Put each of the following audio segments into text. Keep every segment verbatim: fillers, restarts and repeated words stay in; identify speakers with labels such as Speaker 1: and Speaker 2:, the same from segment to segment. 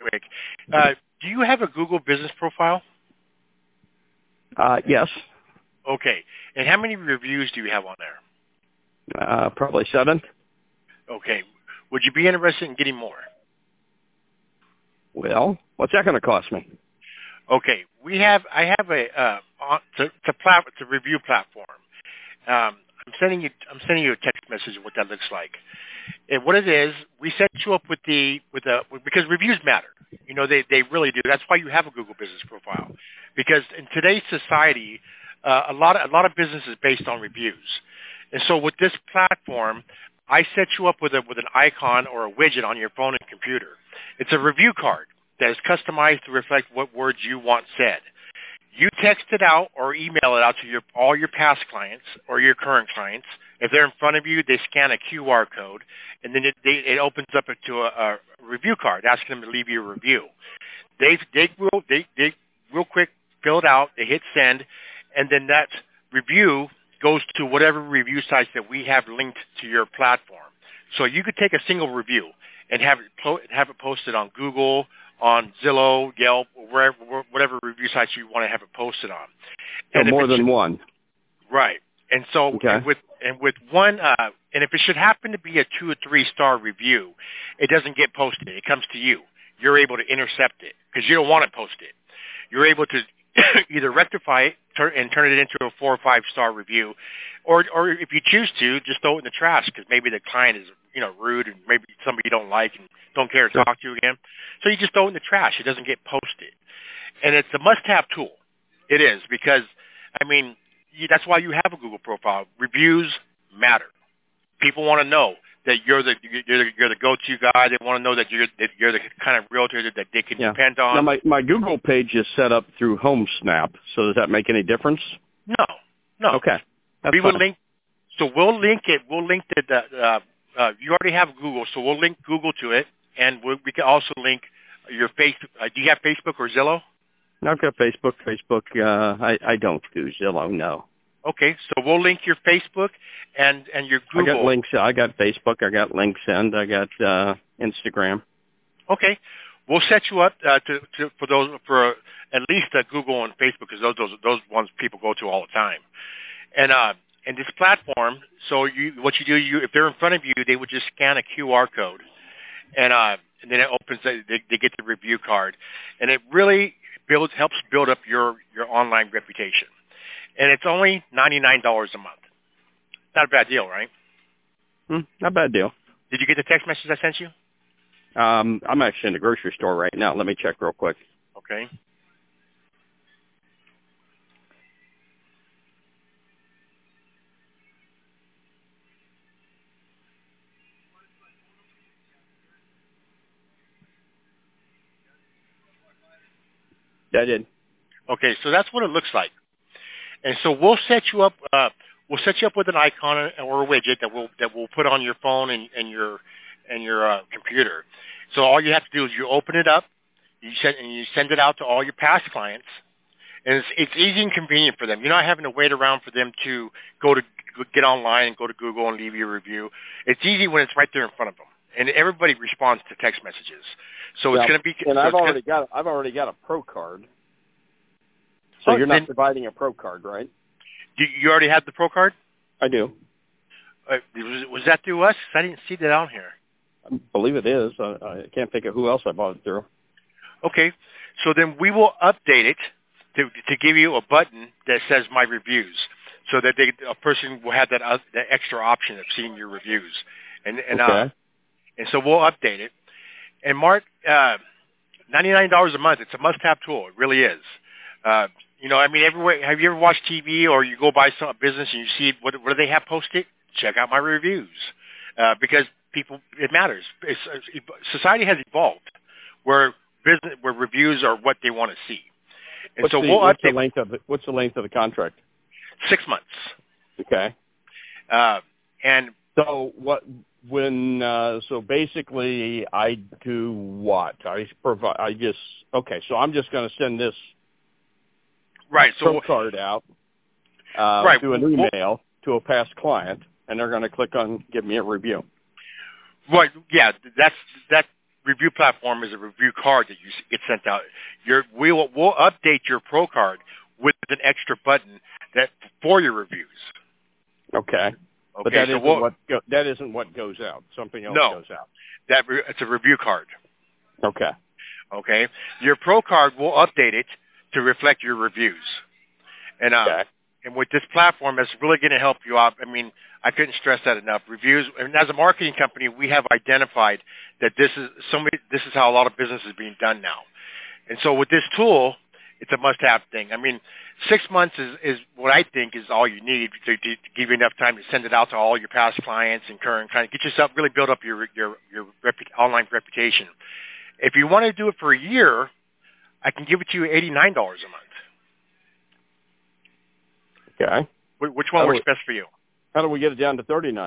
Speaker 1: quick. Uh, do you have a Google business profile?
Speaker 2: Uh, yes.
Speaker 1: Okay. And how many reviews do you have on there?
Speaker 2: Uh, probably seven.
Speaker 1: Okay. Would you be interested in getting more?
Speaker 2: Well, what's that going to cost me?
Speaker 1: Okay. We have, I have a, uh, on- it's a, it's a, plat, it's a review platform. Um, I'm sending you, I'm sending you a text message of what that looks like. And what it is, we set you up with the, with the, because reviews matter. You know, they, they really do. That's why you have a Google business profile. Because in today's society, uh, a lot of, a lot of business is based on reviews. And so with this platform, I set you up with a, with an icon or a widget on your phone and computer. It's a review card that is customized to reflect what words you want said. You text it out or email it out to your, all your past clients or your current clients. If they're in front of you, they scan a Q R code, and then it, they, it opens up to a, a review card, asking them to leave you a review. They they will they, they real quick fill it out. They hit send, and then that review goes to whatever review sites that we have linked to your platform. So you could take a single review and have it po- have it posted on Google, on Zillow, Yelp, wherever, whatever review sites you want to have it posted on.
Speaker 2: So
Speaker 1: And
Speaker 2: more than
Speaker 1: should,
Speaker 2: one.
Speaker 1: Right. And so
Speaker 2: okay.
Speaker 1: and with and with one, uh, and if it should happen to be a two or three star review, it doesn't get posted. It comes to you. You're able to intercept it because you don't want to post it. You're able to either rectify it turn, and turn it into a four or five star review, or or if you choose to, just throw it in the trash because maybe the client is you know rude and maybe somebody you don't like and don't care to
Speaker 2: sure.
Speaker 1: talk to you again. So you just throw it in the trash. It doesn't get posted, and it's a must-have tool. It is because I mean you, that's why you have a Google profile. Reviews matter. People want to know that you're the you're the, you're the go-to guy. They want to know that you're that you're the kind of realtor that, that they can
Speaker 2: yeah.
Speaker 1: depend on.
Speaker 2: Now my my Google page is set up through HomeSnap, so does that make any difference?
Speaker 1: No, no.
Speaker 2: Okay, that's
Speaker 1: we
Speaker 2: fine.
Speaker 1: will link. So we'll link it. We'll link the. the uh, uh, you already have Google, so we'll link Google to it, and we'll, we can also link your face. Uh, do you have Facebook or Zillow?
Speaker 2: I've got Facebook. Facebook. Uh, I I don't do Zillow. No.
Speaker 1: Okay, so we'll link your Facebook and, and your Google.
Speaker 2: I got links. I got Facebook. I got LinkedIn. I got uh, Instagram.
Speaker 1: Okay, we'll set you up uh, to, to for those for at least uh, Google and Facebook because those those those ones people go to all the time. And uh, and this platform, so you what you do, you if they're in front of you, they would just scan a Q R code, and uh, and then it opens. They, they get the review card, and it really builds helps build up your your online reputation. And it's only ninety-nine dollars a month. Not a bad deal, right?
Speaker 2: Hmm, not a bad deal.
Speaker 1: Did you get the text message I sent you?
Speaker 2: Um, I'm actually in the grocery store right now. Let me check real quick.
Speaker 1: Okay.
Speaker 2: Yeah, I did.
Speaker 1: Okay, so that's what it looks like. And so we'll set you up. Uh, we'll set you up with an icon or a widget that we'll that we'll put on your phone and, and your and your uh, computer. So all you have to do is you open it up, you send and you send it out to all your past clients, and it's it's easy and convenient for them. You're not having to wait around for them to go to get online and go to Google and leave you a review. It's easy when it's right there in front of them, and everybody responds to text messages. So
Speaker 2: yeah,
Speaker 1: it's going to be.
Speaker 2: And
Speaker 1: so
Speaker 2: I've already
Speaker 1: gonna,
Speaker 2: got I've already got a Pro card. So
Speaker 1: oh,
Speaker 2: you're not
Speaker 1: then,
Speaker 2: providing a Pro card, right?
Speaker 1: do you already have the Pro card?
Speaker 2: I do.
Speaker 1: Uh, was, was that through us? I didn't see that on here.
Speaker 2: I believe it is. I, I can't think of who else I bought it through.
Speaker 1: Okay, so then we will update it to to give you a button that says My Reviews, so that they, a person will have that uh, that extra option of seeing your reviews, and and
Speaker 2: okay.
Speaker 1: uh, and so we'll update it. And Mark, uh, ninety-nine dollars a month. It's a must-have tool. It really is. Uh, you know, I mean, everywhere. Have you ever watched T V or you go by some business and you see what what do they have posted? Check out My Reviews, uh, because people, it matters. It's, it's, society has evolved where business where reviews are what they want to see, and
Speaker 2: what's
Speaker 1: so
Speaker 2: the,
Speaker 1: we'll
Speaker 2: what's
Speaker 1: update.
Speaker 2: the length of the, what's the length of the contract?
Speaker 1: Six months.
Speaker 2: Okay.
Speaker 1: Uh, and
Speaker 2: so what? When uh, so basically, I do what? I provide. I just okay. So I'm just going to send this
Speaker 1: right. So
Speaker 2: Pro card out uh,
Speaker 1: right.
Speaker 2: to an
Speaker 1: We'll,
Speaker 2: email to a past client, and they're going to click on give me a review.
Speaker 1: Right. Yeah. That's that. review platform is a review card that you s- get sent out. Your we will we'll update your Pro card with an extra button that for your reviews.
Speaker 2: Okay.
Speaker 1: Okay,
Speaker 2: But that
Speaker 1: so
Speaker 2: isn't
Speaker 1: we'll,
Speaker 2: what go, that isn't what goes out. Something else
Speaker 1: no,
Speaker 2: goes out.
Speaker 1: that re, it's a review card.
Speaker 2: Okay.
Speaker 1: Okay, your Pro card will update it to reflect your reviews, and um,
Speaker 2: Okay.
Speaker 1: and with this platform, it's really going to help you out. I mean, I couldn't stress that enough. Reviews, and as a marketing company, we have identified that this is so many, this is how a lot of business is being done now, and so with this tool, it's a must-have thing. I mean, six months is, is what I think is all you need to, to give you enough time to send it out to all your past clients and current clients, get yourself really build up your your your repu- online reputation. If you want to do it for a year, I can give it to you eighty-nine dollars a month.
Speaker 2: Okay.
Speaker 1: Wh- Which one
Speaker 2: How do
Speaker 1: works
Speaker 2: we,
Speaker 1: best for you?
Speaker 2: how do we get it down to thirty-nine?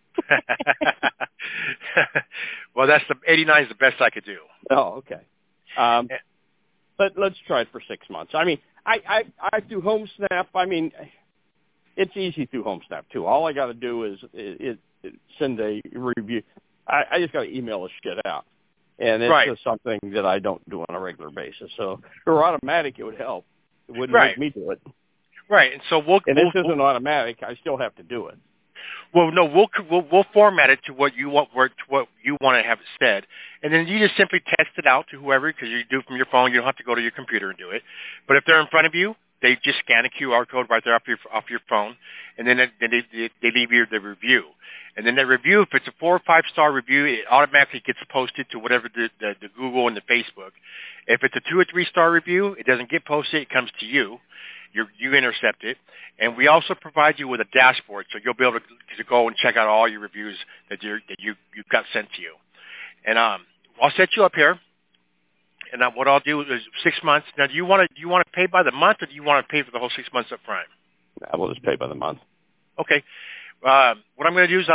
Speaker 1: Well, that's the eighty-nine is the best I could do.
Speaker 2: Oh, okay. Um, but let's try it for six months. I mean, I, I, I do HomeSnap. I mean, it's easy through HomeSnap too. All I got to do is, is, is send a review. I, I just got to email the shit out, and it's
Speaker 1: Right.
Speaker 2: just something that I don't do on a regular basis. So if it were automatic, it would help. It wouldn't
Speaker 1: Right.
Speaker 2: make me do it.
Speaker 1: Right, and so we'll
Speaker 2: And
Speaker 1: we'll,
Speaker 2: this isn't automatic. I still have to do it.
Speaker 1: well no we'll, we'll we'll format it to what you want where to what you want to have it said, and then you just simply text it out to whoever because you do it from your phone. You don't have to go to your computer and do it. But if they're in front of you, they just scan a Q R code right there off your off your phone, and then they then they, they, they leave you the review. And then the review, if it's a four or five star review, it automatically gets posted to whatever the, the, the Google and the Facebook. If it's a two or three star review, it doesn't get posted; it comes to you. You you intercept it, and we also provide you with a dashboard, so you'll be able to, to go and check out all your reviews that you that you you've got sent to you. And um, I'll set you up here, and uh, what I'll do is six months. Now, do you want to do you want to pay by the month, or do you want to pay for the whole six months up front?
Speaker 2: I will just pay by the month.
Speaker 1: Okay. Uh, what I'm going to do is